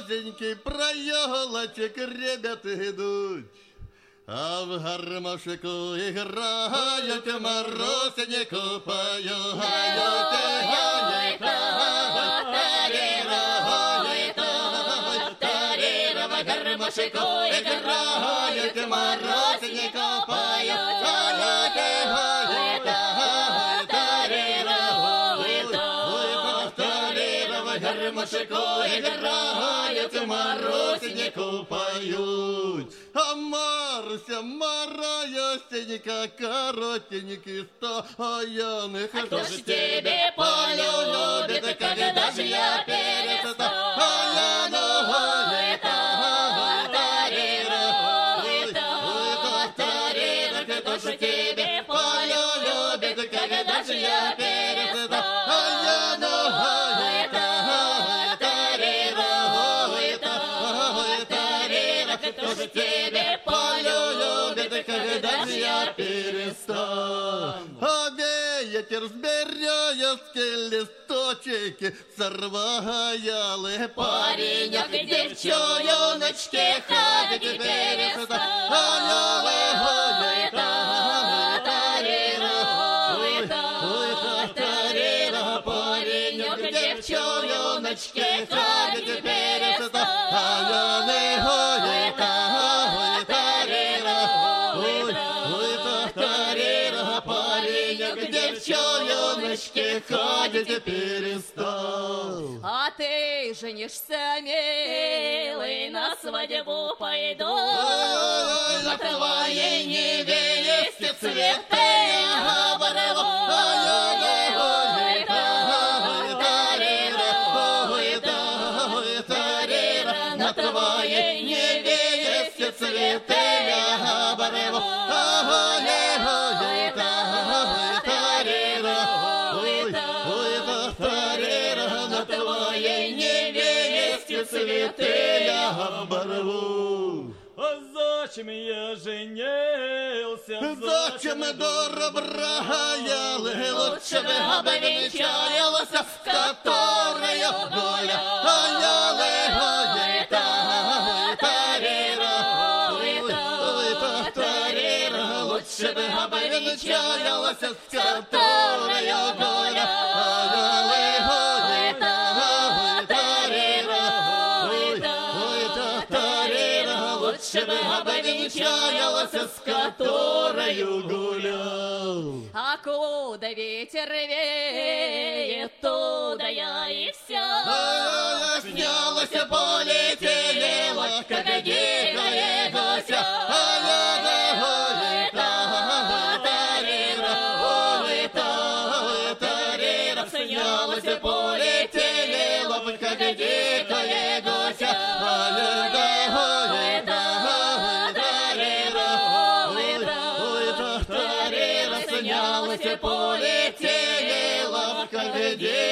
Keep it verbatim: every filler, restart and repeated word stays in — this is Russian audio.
дороженькой проелочек ребята идут, а в гармошку играют, морознику поют. Гармошку играют, морознику поют. Гармошку играют, морознику поют. А Марся, Мараясенька, коротенький стоянных. А кто ж тебе полюбит, когда же я перестану? Кто ж тебе полюбит, когда же я перестану? Кто же тебе полюбит, когда же я перестану? А ветер с березки листочки сорваял. Паренек и девчоночки ходят перестану. Паренек и девчоночки ходят перестану. Девчоночки ходят перестал. А ты женишься, милый, на свадьбу пойду. На твоей невесте цветы оборву. На твоей невесте цветы оборву. Цветы я оборву. А зачем я женился? Зачем добра браял? Лучше бы обвенчался, с которой гулял. Лучше бы обвенчался, с которой гулял. Лучше бы обвенчался, с которою гулял. А куда ветер веет, туда я и вся. Снялась, полетела, как дикая гуся. Снялась, полетела, как дикая гуся. Снялась, полетела, как дикая